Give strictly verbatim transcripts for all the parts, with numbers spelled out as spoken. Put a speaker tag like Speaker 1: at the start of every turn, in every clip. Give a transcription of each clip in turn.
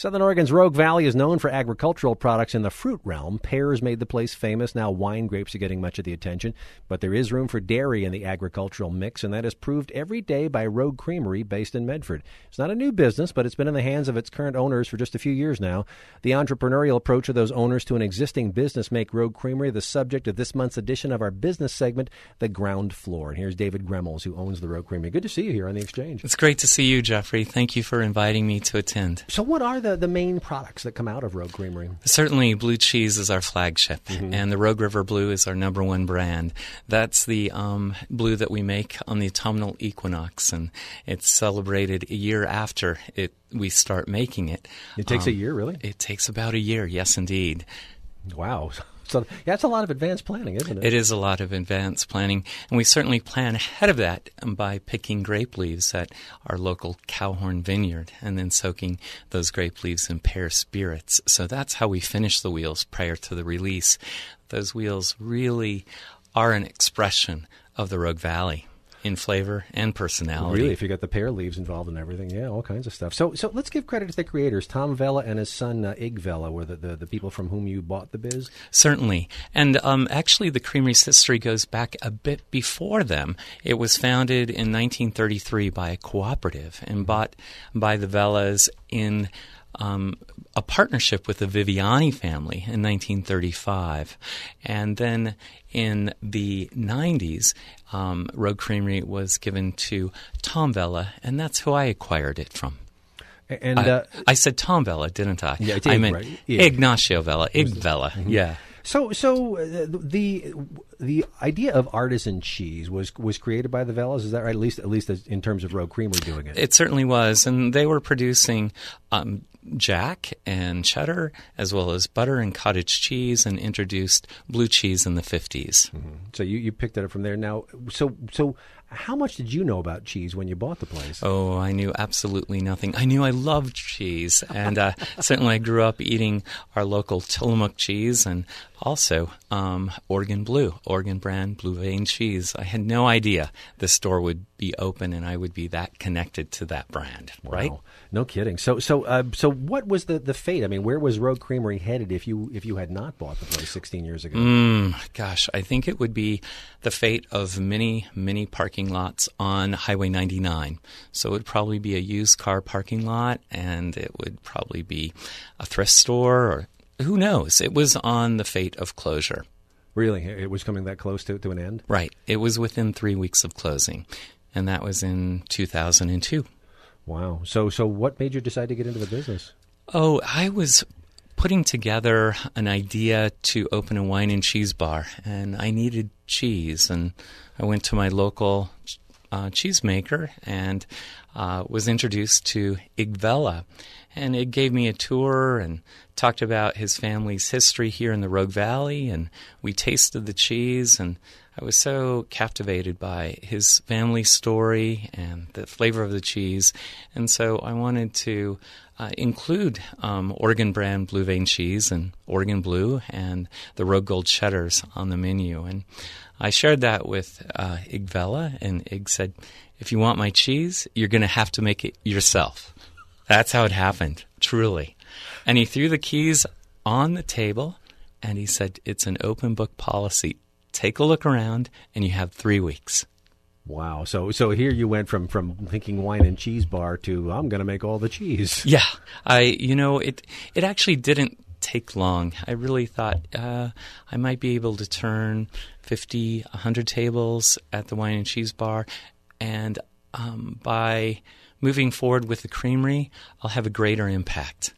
Speaker 1: Southern Oregon's Rogue Valley is known for agricultural products in the fruit realm. Pears made the place famous. Now wine grapes are getting much of the attention. But there is room for dairy in the agricultural mix, and that is proved every day by Rogue Creamery based in Medford. It's not a new business, but it's been in the hands of its current owners for just a few years now. The entrepreneurial approach of those owners to an existing business make Rogue Creamery the subject of this month's edition of our business segment, The Ground Floor. And here's David Gremmels, who owns the Rogue Creamery. Good to see you here on The Exchange.
Speaker 2: It's great to see you, Jeffrey. Thank you for inviting me to attend.
Speaker 1: So what are the, the main products that come out of Rogue Creamery?
Speaker 2: Certainly, blue cheese is our flagship, mm-hmm. and the Rogue River Blue is our number one brand. That's the um, blue that we make on the autumnal equinox, and it's celebrated a year after it we start making it.
Speaker 1: It takes
Speaker 2: um,
Speaker 1: a year, really?
Speaker 2: It takes about a year, yes, indeed.
Speaker 1: Wow. So yeah, that's a lot of advanced planning, isn't it?
Speaker 2: It is a lot of advanced planning, and we certainly plan ahead of that by picking grape leaves at our local Cowhorn vineyard and then soaking those grape leaves in pear spirits. So that's how we finish the wheels prior to the release. Those wheels really are an expression of the Rogue Valley in flavor and personality.
Speaker 1: Really, if you got the pear leaves involved in everything, yeah, all kinds of stuff. So so let's give credit to the creators. Tom Vella and his son uh, Ig Vella were the, the, the people from whom you bought the biz?
Speaker 2: Certainly. And um, actually, the creamery's history goes back a bit before them. It was founded in nineteen thirty-three by a cooperative and bought by the Vellas in Um, a partnership with the Viviani family in nineteen thirty-five. And then in the nineties, um, Rogue Creamery was given to Tom Vella, and that's who I acquired it from.
Speaker 1: And
Speaker 2: I,
Speaker 1: uh,
Speaker 2: I said Tom Vella, didn't I?
Speaker 1: Yeah,
Speaker 2: I meant
Speaker 1: right? Yeah.
Speaker 2: Ignacio Vella, Ig Vella, mm-hmm. yeah.
Speaker 1: So, so uh, the the idea of artisan cheese was was created by the Vellas. Is that right? At least, at least in terms of Rogue Creamery doing it.
Speaker 2: It certainly was, and they were producing um, Jack and cheddar, as well as butter and cottage cheese, and introduced blue cheese in the fifties.
Speaker 1: Mm-hmm. So you, you picked it up from there. Now, so so. How much did you know about cheese when you bought the place?
Speaker 2: Oh, I knew absolutely nothing. I knew I loved cheese, and uh, certainly I grew up eating our local Tillamook cheese and also um, Oregon Blue, Oregon brand Blue Vein cheese. I had no idea the store would be open and I would be that connected to that brand,
Speaker 1: wow.
Speaker 2: right?
Speaker 1: No kidding. So, so, uh, so, what was the, the fate? I mean, where was Rogue Creamery headed if you if you had not bought the place sixteen years ago?
Speaker 2: Mm, gosh, I think it would be the fate of many, many parking lots on Highway ninety-nine. So it would probably be a used car parking lot, and it would probably be a thrift store, or who knows? It was on the fate of closure.
Speaker 1: Really? It was coming that close to, to an end?
Speaker 2: Right. It was within three weeks of closing, and that was in two thousand two.
Speaker 1: Wow. So so what made you decide to get into the business?
Speaker 2: Oh, I was putting together an idea to open a wine and cheese bar, and I needed cheese. And I went to my local uh, cheesemaker and uh, was introduced to Ig Vella. And it gave me a tour and talked about his family's history here in the Rogue Valley, and we tasted the cheese, and I was so captivated by his family story and the flavor of the cheese. And so I wanted to uh, include um, Oregon brand Blue Vein cheese and Oregon Blue and the Rogue Gold cheddars on the menu. And I shared that with uh, Ig Vella, and Ig said, if you want my cheese, you're going to have to make it yourself. That's how it happened, truly. And he threw the keys on the table, and he said, it's an open book policy. Take a look around, and you have three weeks.
Speaker 1: Wow. So so here you went from, from thinking wine and cheese bar to, I'm going to make all the cheese.
Speaker 2: Yeah. I, you know, it it actually didn't take long. I really thought uh, I might be able to turn fifty, one hundred tables at the wine and cheese bar, and um, by moving forward with the creamery, I'll have a greater impact.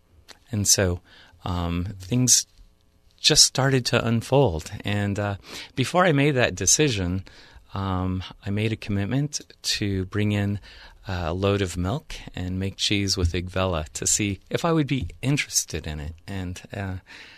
Speaker 2: And so um, things just started to unfold. And uh, before I made that decision, um, I made a commitment to bring in a load of milk and make cheese with Ig Vella to see if I would be interested in it. And uh,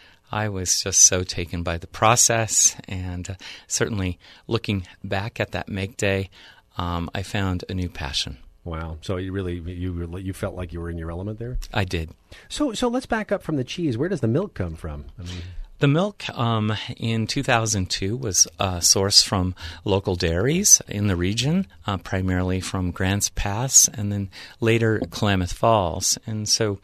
Speaker 2: I was just so taken by the process, and uh, certainly looking back at that make day, um, I found a new passion.
Speaker 1: Wow. So you really, you you felt like you were in your element there?
Speaker 2: I did.
Speaker 1: So so let's back up from the cheese. Where does the milk come from? I mean...
Speaker 2: The milk um, in two thousand two was uh, sourced from local dairies in the region, uh, primarily from Grants Pass and then later Klamath Falls. And so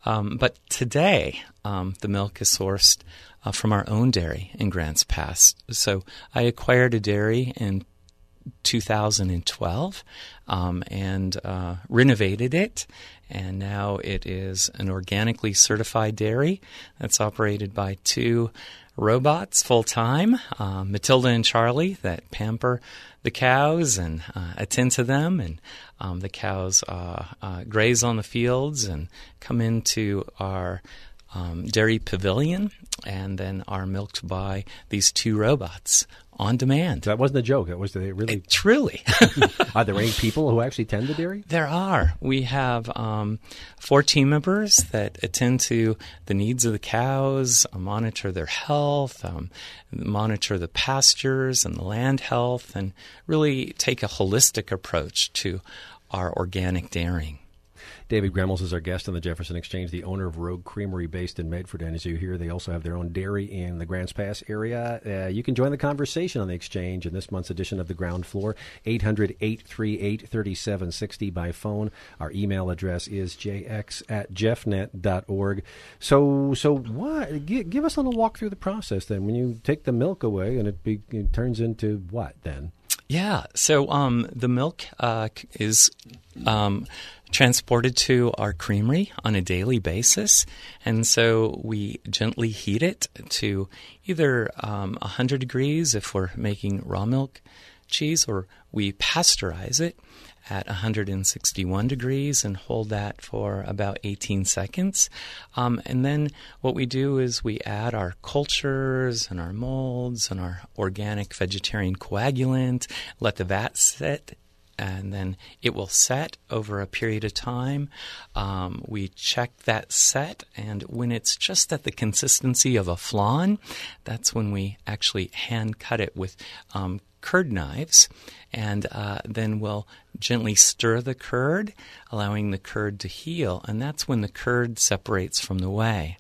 Speaker 2: Um, but today, um, the milk is sourced uh, from our own dairy in Grants Pass. So I acquired a dairy in two thousand twelve um, and uh, renovated it, and now it is an organically certified dairy that's operated by two robots full-time, uh, Matilda and Charlie, that pamper the cows and uh, attend to them, and um, the cows uh, uh, graze on the fields and come into our um, dairy pavilion and then are milked by these two robots on demand.
Speaker 1: That wasn't a joke. That was they really.
Speaker 2: It, truly.
Speaker 1: Are there any people who actually tend the dairy?
Speaker 2: There are. We have um, four team members that attend to the needs of the cows, uh, monitor their health, um, monitor the pastures and the land health, and really take a holistic approach to our organic dairying.
Speaker 1: David Gremmels is our guest on the Jefferson Exchange, the owner of Rogue Creamery based in Medford. And as you hear, they also have their own dairy in the Grants Pass area. Uh, you can join the conversation on the Exchange in this month's edition of The Ground Floor, eight hundred, eight three eight, three seven six zero by phone. Our email address is j x at jeffnet dot org. So, so what? Give, give us a little walk through the process then. When you take the milk away and it, be, it turns into what then?
Speaker 2: Yeah, so um, the milk uh, is um, transported to our creamery on a daily basis, and so we gently heat it to either um, one hundred degrees if we're making raw milk cheese, or we pasteurize it at one hundred sixty-one degrees and hold that for about eighteen seconds. Um, and then what we do is we add our cultures and our molds and our organic vegetarian coagulant, let the vat sit, and then it will set over a period of time. Um, we check that set, and when it's just at the consistency of a flan, that's when we actually hand cut it with um, curd knives, and uh, then we'll gently stir the curd, allowing the curd to heal, and that's when the curd separates from the whey.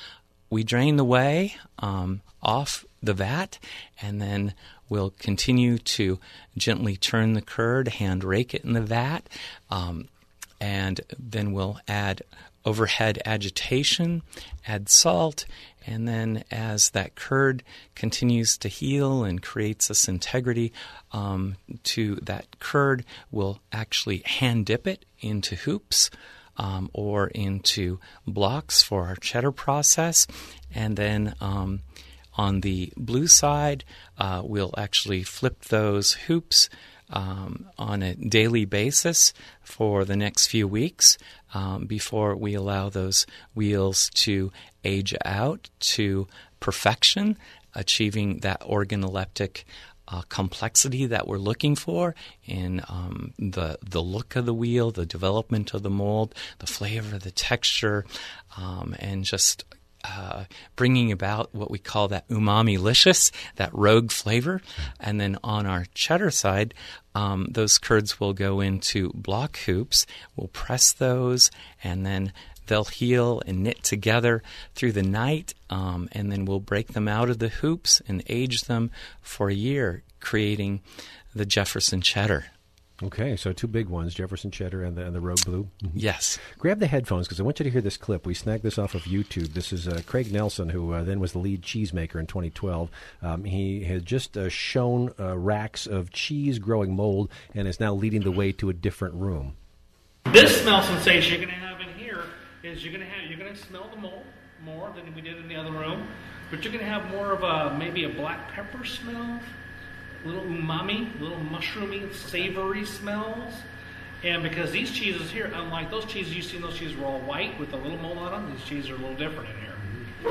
Speaker 2: We drain the whey um, off the vat, and then we'll continue to gently turn the curd, hand rake it in the vat, um, and then we'll add overhead agitation, add salt, and then as that curd continues to heal and creates this integrity um, to that curd, we'll actually hand dip it into hoops um, or into blocks for our cheddar process. And then um, on the blue side, uh, we'll actually flip those hoops Um, on a daily basis for the next few weeks um, before we allow those wheels to age out to perfection, achieving that organoleptic uh, complexity that we're looking for in um, the the look of the wheel, the development of the mold, the flavor, the texture, um, and just Uh, bringing about what we call that umami-licious, that rogue flavor. And then on our cheddar side, um, those curds will go into block hoops. We'll press those, and then they'll heal and knit together through the night, um, and then we'll break them out of the hoops and age them for a year, creating the Jefferson cheddar.
Speaker 1: Okay, so two big ones, Jefferson cheddar and the, and the Rogue Blue. Mm-hmm.
Speaker 2: Yes.
Speaker 1: Grab the headphones because I want you to hear this clip. We snagged this off of YouTube. This is uh, Craig Nelson, who uh, then was the lead cheesemaker in twenty twelve. Um, he has just uh, shown uh, racks of cheese-growing mold and is now leading the way to a different room.
Speaker 3: This smell sensation you're going to have in here is you're going to have you're going to smell the mold more than we did in the other room, but you're going to have more of a maybe a black pepper smell. Little umami, little mushroomy, savory smells. And because these cheeses here, unlike those cheeses, you've seen those cheeses were all white with a little mold on them, these cheeses are a little different in here.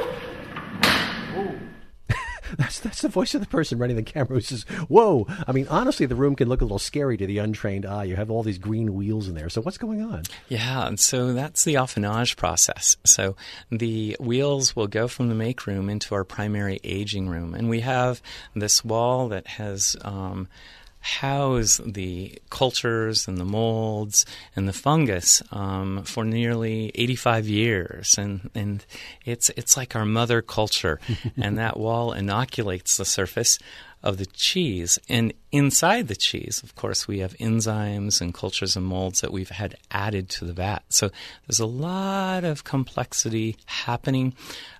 Speaker 3: Ooh.
Speaker 1: That's that's the voice of the person running the camera who says, whoa. I mean, honestly, the room can look a little scary to the untrained eye. You have all these green wheels in there. So what's going on?
Speaker 2: Yeah, and so that's the affinage process. So the wheels will go from the make room into our primary aging room. And we have this wall that has um, house the cultures and the molds and the fungus um, for nearly eighty-five years, and and it's it's like our mother culture, and that wall inoculates the surface of the cheese. And inside the cheese, of course, we have enzymes and cultures and molds that we've had added to the vat. So there's a lot of complexity happening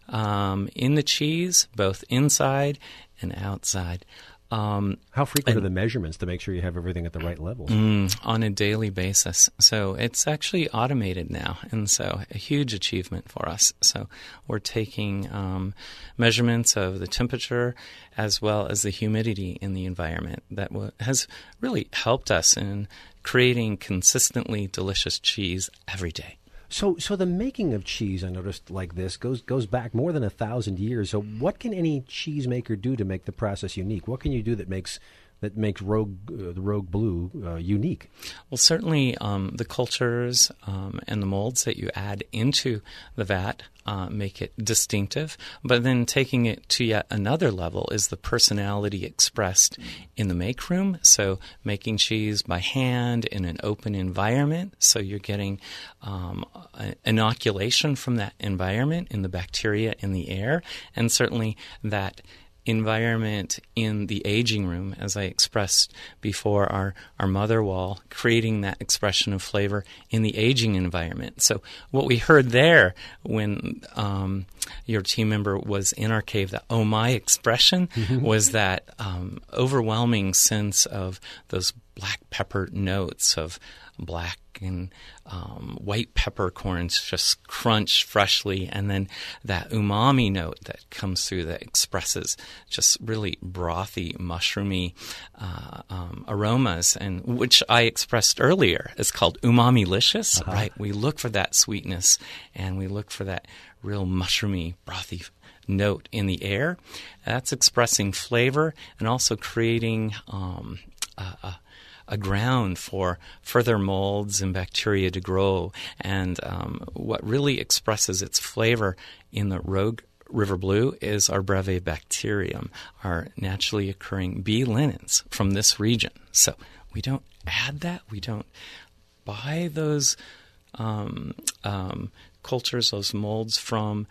Speaker 2: um, in the cheese, both inside and outside. Um,
Speaker 1: How frequent
Speaker 2: and,
Speaker 1: are the measurements to make sure you have everything at the right levels?
Speaker 2: Mm, on a daily basis. So it's actually automated now, and so a huge achievement for us. So we're taking um, measurements of the temperature as well as the humidity in the environment that w- has really helped us in creating consistently delicious cheese every day.
Speaker 1: So, so the making of cheese, I noticed, like this, goes goes back more than a thousand years. So, what can any cheesemaker do to make the process unique? What can you do that makes that makes Rogue uh, the Rogue Blue uh, unique?
Speaker 2: Well, certainly um, the cultures um, and the molds that you add into the vat uh, make it distinctive. But then taking it to yet another level is the personality expressed in the make room. So making cheese by hand in an open environment. So you're getting um, inoculation from that environment in the bacteria in the air, and certainly that environment in the aging room, as I expressed before, our, our mother wall, creating that expression of flavor in the aging environment. So what we heard there when um, your team member was in our cave, the oh my expression, was that um, overwhelming sense of those black pepper notes of black and um, white peppercorns just crunch freshly, and then that umami note that comes through that expresses just really brothy, mushroomy uh, um, aromas, and which I expressed earlier is called umami-licious, uh-huh. right? We look for that sweetness, and we look for that real mushroomy, brothy note in the air. That's expressing flavor and also creating um, a, a a ground for further molds and bacteria to grow. And um, what really expresses its flavor in the Rogue River Blue is our Brevibacterium, our naturally occurring bee linens from this region. So we don't add that. We don't buy those um, um, cultures, those molds from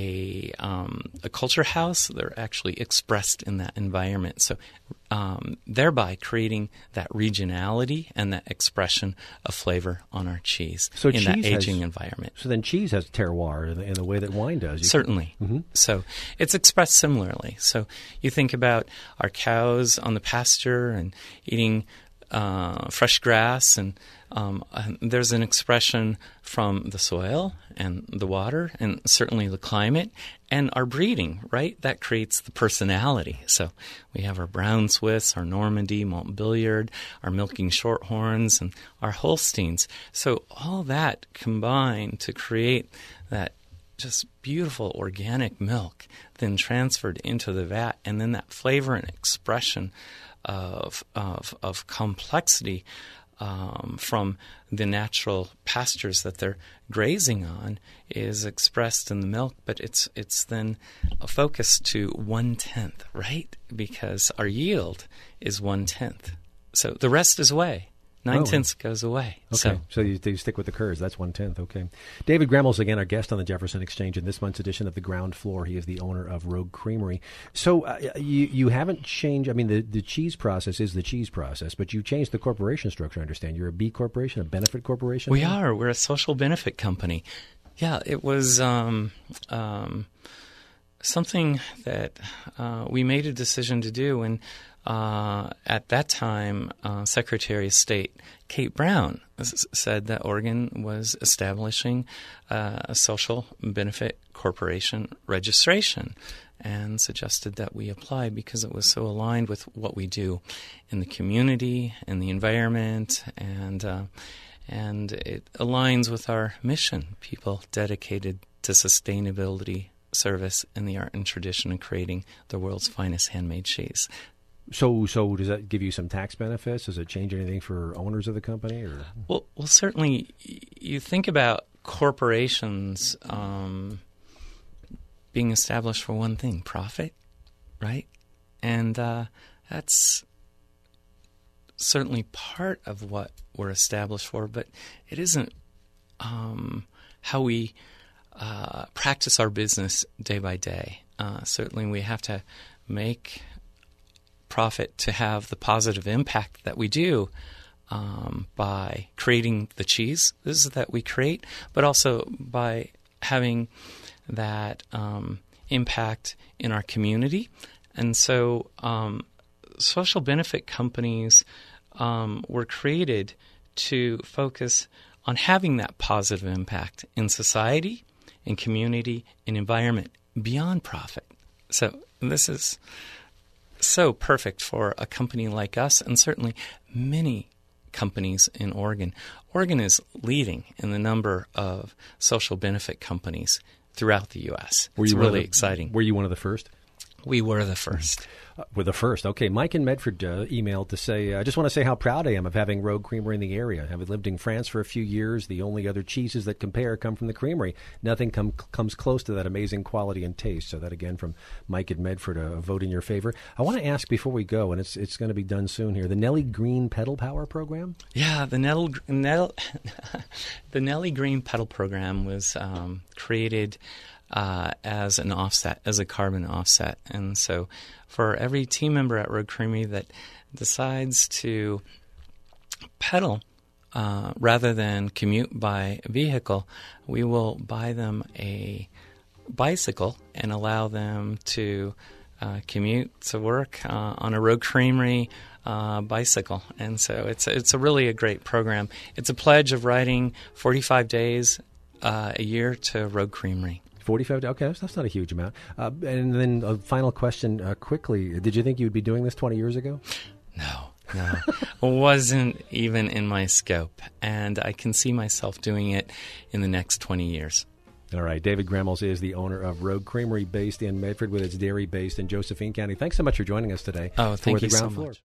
Speaker 2: a um, a culture house. They're actually expressed in that environment. So um, thereby creating that regionality and that expression of flavor on our cheese
Speaker 1: so
Speaker 2: in
Speaker 1: cheese
Speaker 2: that aging
Speaker 1: has,
Speaker 2: environment.
Speaker 1: So then cheese has terroir in the, in the way that wine does. You
Speaker 2: Certainly.
Speaker 1: Can, mm-hmm.
Speaker 2: So it's expressed similarly. So you think about our cows on the pasture and eating uh, fresh grass, and um, there's an expression from the soil and the water and certainly the climate and our breeding, right? That creates the personality. So we have our brown Swiss, our Normandy, Montbéliard, our milking shorthorns, and our Holsteins. So all that combined to create that just beautiful organic milk, then transferred into the vat, and then that flavor and expression of of, of complexity um, from the natural pastures that they're grazing on is expressed in the milk, but it's it's then a focus to one tenth, right? Because our yield is one tenth, so the rest is away. Nine oh. tenths goes away.
Speaker 1: Okay,
Speaker 2: so,
Speaker 1: so you, you stick with the curves. That's one tenth. Okay. David Gremmels, again, our guest on the Jefferson Exchange in this month's edition of The Ground Floor. He is the owner of Rogue Creamery. So uh, you you haven't changed. I mean, the, the cheese process is the cheese process, but you changed the corporation structure. I understand you're a B corporation, a benefit corporation.
Speaker 2: We
Speaker 1: now?
Speaker 2: are. We're a social benefit company. Yeah, it was um, um, something that uh, we made a decision to do when. Uh, at that time, uh, Secretary of State Kate Brown s- said that Oregon was establishing uh, a social benefit corporation registration and suggested that we apply because it was so aligned with what we do in the community, in the environment, and uh, and it aligns with our mission, people dedicated to sustainability, service, and the art and tradition of creating the world's finest handmade cheese.
Speaker 1: So, so does that give you some tax benefits? Does it change anything for owners of the company? Or
Speaker 2: well, well, certainly. You think about corporations um, being established for one thing: profit, right? And uh, that's certainly part of what we're established for, but it isn't um, how we uh, practice our business day by day. Uh, certainly we have to make profit to have the positive impact that we do um, by creating the cheese that we create, but also by having that um, impact in our community. And so um, social benefit companies um, were created to focus on having that positive impact in society, in community, in environment, beyond profit. So this is so perfect for a company like us, and certainly many companies in Oregon. Oregon is leading in the number of social benefit companies throughout the U S.
Speaker 1: Were
Speaker 2: It's
Speaker 1: you one of
Speaker 2: really
Speaker 1: the-
Speaker 2: exciting.
Speaker 1: Were you one of the first?
Speaker 2: We were the first.
Speaker 1: Uh, we're the first. Okay. Mike in Medford uh, emailed to say, I just want to say how proud I am of having Rogue Creamery in the area. Having lived in France for a few years, the only other cheeses that compare come from the creamery. Nothing com- comes close to that amazing quality and taste. So that, again, from Mike in Medford, a vote in your favor. I want to ask before we go, and it's it's going to be done soon here, the Nellie Green Pedal Power Program?
Speaker 2: Yeah, the Nettle, Nettle, the Nellie Green Pedal Program was um, created uh, as an offset, as a carbon offset. And so for every team member at Rogue Creamery that decides to pedal uh, rather than commute by vehicle, we will buy them a bicycle and allow them to uh, commute to work uh, on a Rogue Creamery uh, bicycle. And so it's it's a really a great program. It's a pledge of riding forty-five days uh, a year to Rogue Creamery.
Speaker 1: forty-five, okay, that's, that's not a huge amount. Uh, and then a final question uh, quickly. Did you think you would be doing this twenty years ago?
Speaker 2: No, no. Wasn't even in my scope. And I can see myself doing it in the next twenty years.
Speaker 1: All right. David Gremmels is the owner of Rogue Creamery based in Medford with its dairy based in Josephine County. Thanks so much for joining us today.
Speaker 2: Oh, thank
Speaker 1: for
Speaker 2: you
Speaker 1: the
Speaker 2: so
Speaker 1: Ground
Speaker 2: much.
Speaker 1: Floor.